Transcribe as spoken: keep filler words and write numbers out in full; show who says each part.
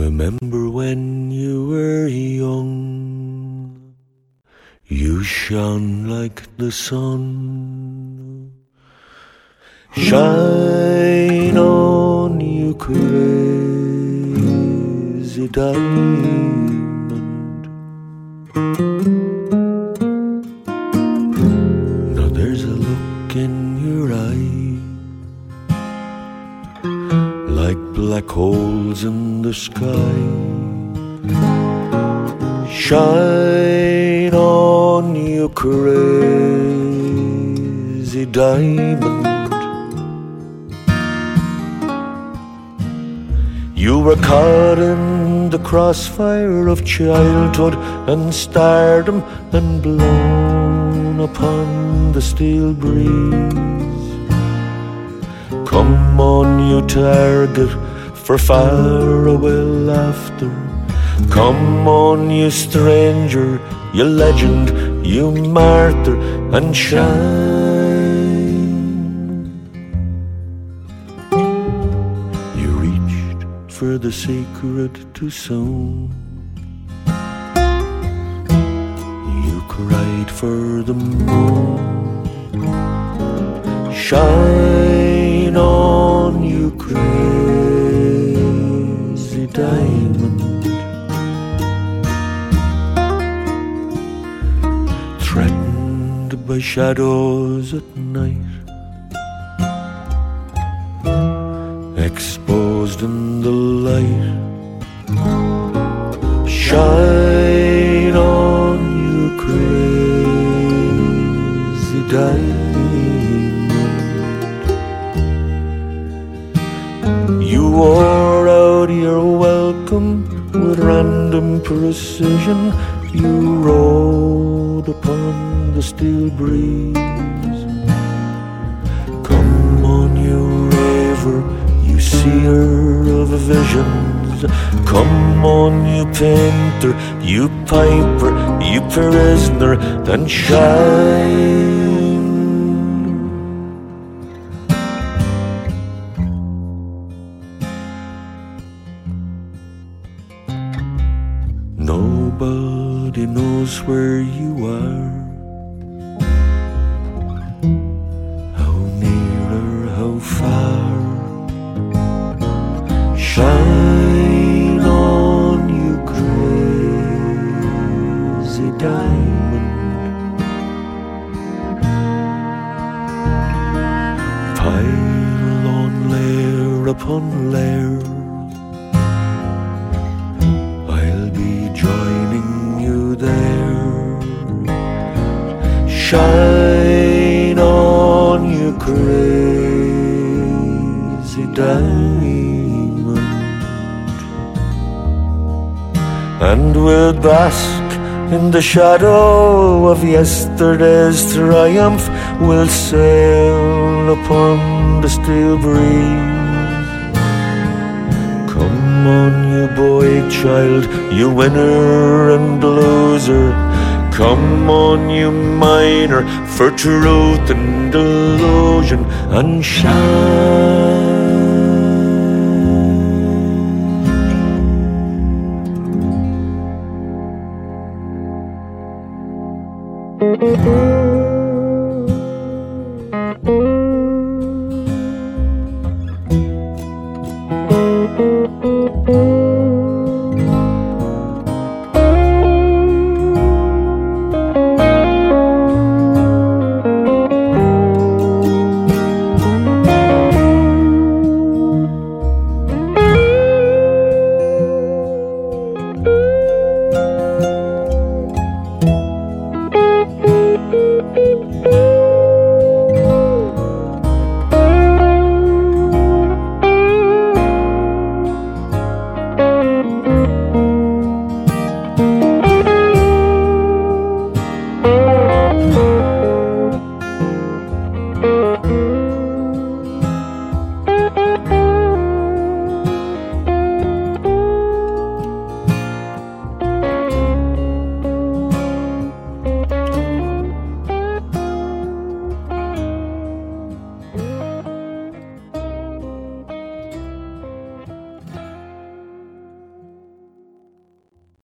Speaker 1: Remember when you were young, you shone like the sun. Shine on, you crazy diamond. Now there's a look in your eye, like black holes in the sky. Shine on, you crazy diamond. You were caught in the crossfire of childhood and stardom, and blown upon the steel breeze. Come on, you target for faraway laughter. Come on, you stranger, you legend, you martyr, and shine. You reached for the sacred too soon. You cried for the moon. Shine on, you crazy diamond. Threatened by shadows at night, exposed in the light. Shine on, you crazy diamond. You wore out your welcome with random precision. You rode upon the steel breeze. Come on, you raver, you seer of visions. Come on, you painter, you piper, you prisoner, and shine. Nobody knows where you are, how near or how far. Shine on, you crazy diamond. Pile on layer upon layer, I'll be joining you there. Shine on, you crazy diamond, and we'll bask in the shadow of yesterday's triumph. We'll sail upon the steel breeze. Come on, you boy child, you winner and loser. Come on, you miner for truth and illusion, and shine.